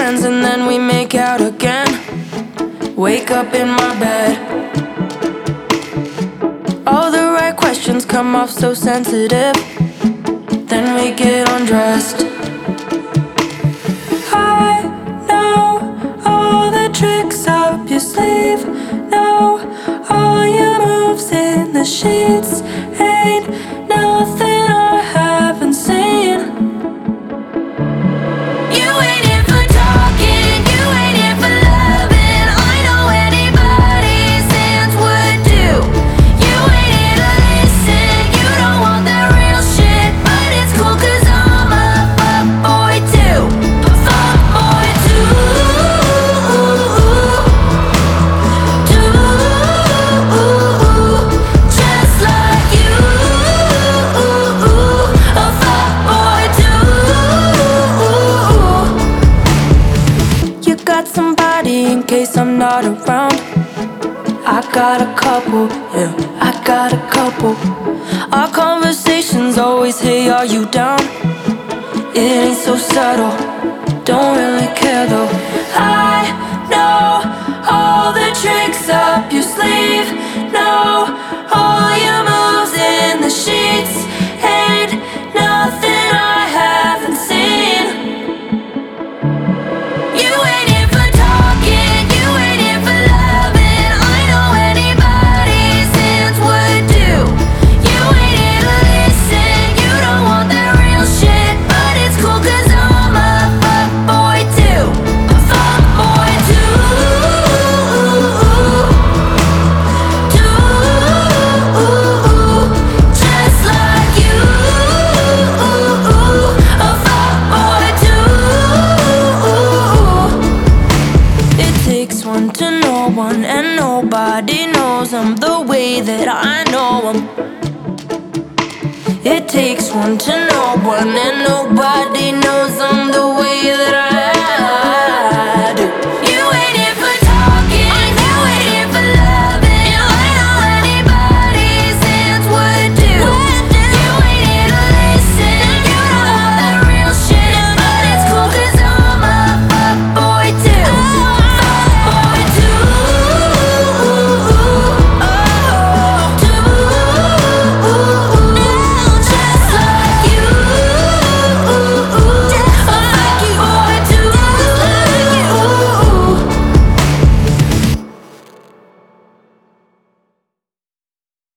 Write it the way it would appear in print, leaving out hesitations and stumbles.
hands and then we make out again. Wake up in my bed. All the right questions come off so sensitive. Then we get undressed. I know all the tricks up your sleeve. Know all your moves in the sheets. Ain't nothing I haven't seen. You ain't in for talking, you ain't in for loving. I know anybody's hands would do. You ain't here to listen, you don't want that real shit. But it's cool cause I'm a fuckboy too. A fuckboy too. Just like you. A fuckboy too. You got somebody in case I'm not around. I got a couple, yeah, I got a couple. Our conversations always, hey, are you down? It ain't so subtle, don't really care though. I know all the tricks up your sleeve. Know all your moves in the sheets. Ain't nothing I haven't seen. You ain't in for talking, you ain't in for loving. I know anybody's hands would do. You ain't here to listen, you don't want that real shit. But it's cool cause I'm a fuckboy too. A fuckboy too. Just like you. A fuckboy too. It takes one to know one, and nobody knows them the way that I know them. It takes one to know one, and nobody knows them the way that I